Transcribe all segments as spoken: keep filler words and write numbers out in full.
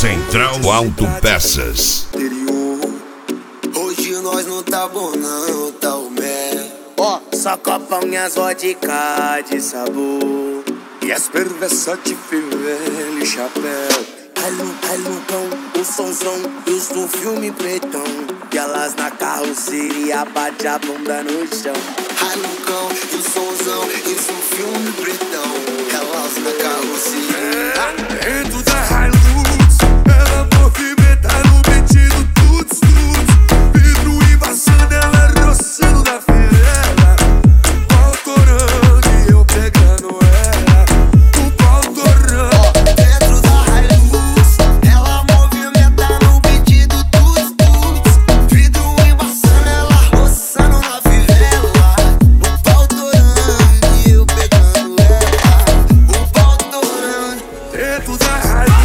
Central Autopeças. Hoje nós não tá bom não, tá o mé. Ó, oh, só copam minhas vodka de sabor e as perversas de vermelho e chapéu. Ai, Lucão, o sonzão, isso no filme pretão. E elas na carroceria, bate a bunda no chão. Ai, Lucão, o sonzão, isso no filme pretão. Elas na carroceria. Dentro da Hilux, ela movimenta no beat do tuts tuts. Vidro embaçando, ela roçando na favela. O pau torando e eu pegando ela. O pau torando. Dentro da Hilux, ela movimenta no beat do tuts tuts. Vidro embaçando, ela roçando na favela. O pau torando e eu pegando ela. O pau torando. Dentro da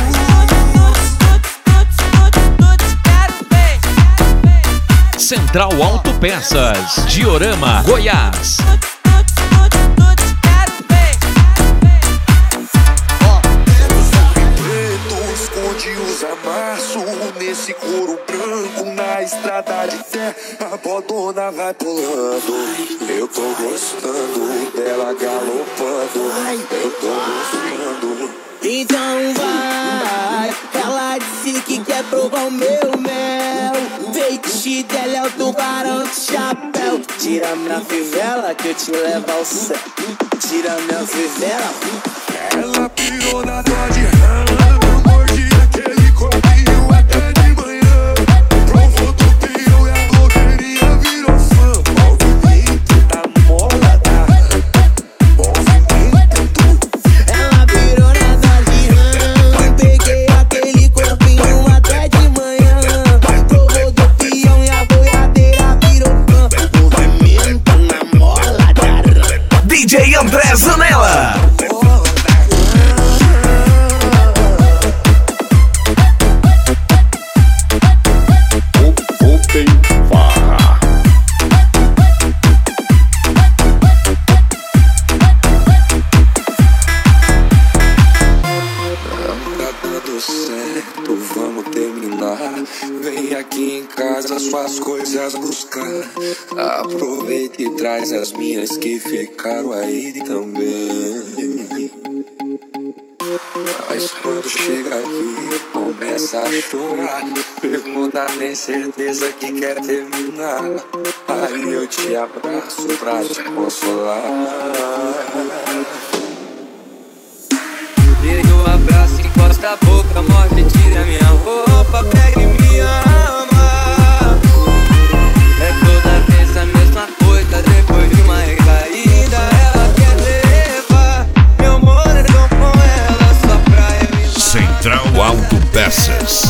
Central Autopeças, Diorama, Goiás. Preto esconde os amassos nesse couro branco na estrada de terra. A bodona vai pulando. Eu tô gostando dela galopando. Eu tô gostando. Então vai, ela disse que quer provar o meu mel. Feitiço dela é o tubarão de chapéu. Tira minha fivela que eu te levo ao céu. Tira minha fivela. Ela pirou na dó de rã. Mordi aquele copinho até de manhã. Provou do pio e a blogueirinha virou fã. Movimento da mola da movimento. Ela virou na dó de rã. Peguei aquele corpinho até de manhã. Provou do pião e a boiadeira virou fã. Movimento na mola da rã. D J André Zanella. Vamos terminar. Vem aqui em casa suas coisas buscar. Aproveita e traz as minhas que ficaram aí também. Mas quando chega aqui, começa a chorar. Pergunta, tem certeza que quer terminar. Aí eu te abraço pra te consolar. Pega o abraço, encosta a boca, morde, tira minha roupa, pega e me ama. É toda vez a mesma coisa, depois de uma recaída ela quer levar. Meu amor é tão com ela, só pra eu ir lá. Central Autopeças.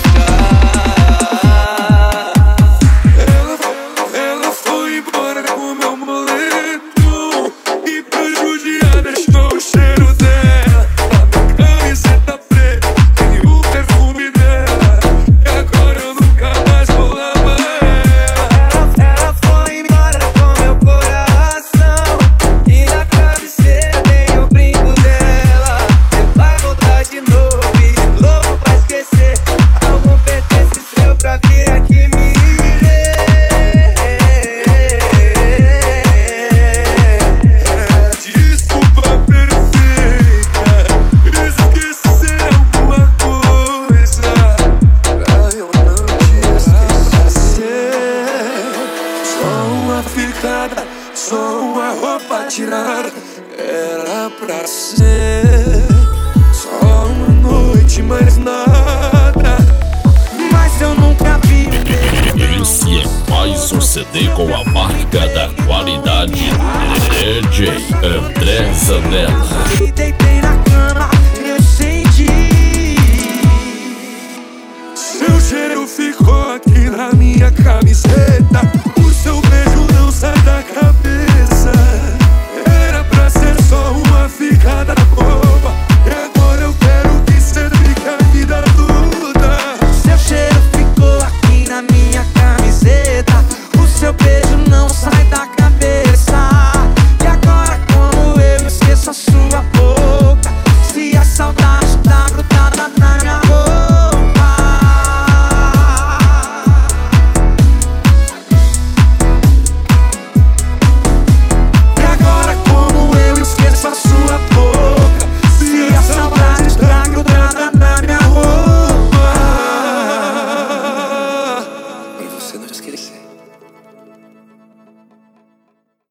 Ela foi embora com meu moletom e pra judiar deixou o cheiro dela. Camiseta preta e o perfume dela. E agora eu nunca mais vou lavar ela. Ela foi embora com meu coração e na cabeceira tem o brinco dela. Você vai voltar de novo e de novo pra esquecer algum pertence seu pra vir aqui me ver. Desculpa perfeita, esquecer alguma coisa pra eu não te esquecer. Só uma ficada, só uma roupa tirada. Era pra ser só uma noite, mais nada. Mas eu nunca vi. Esse é mais um C D com a marca da qualidade D J André Zanella.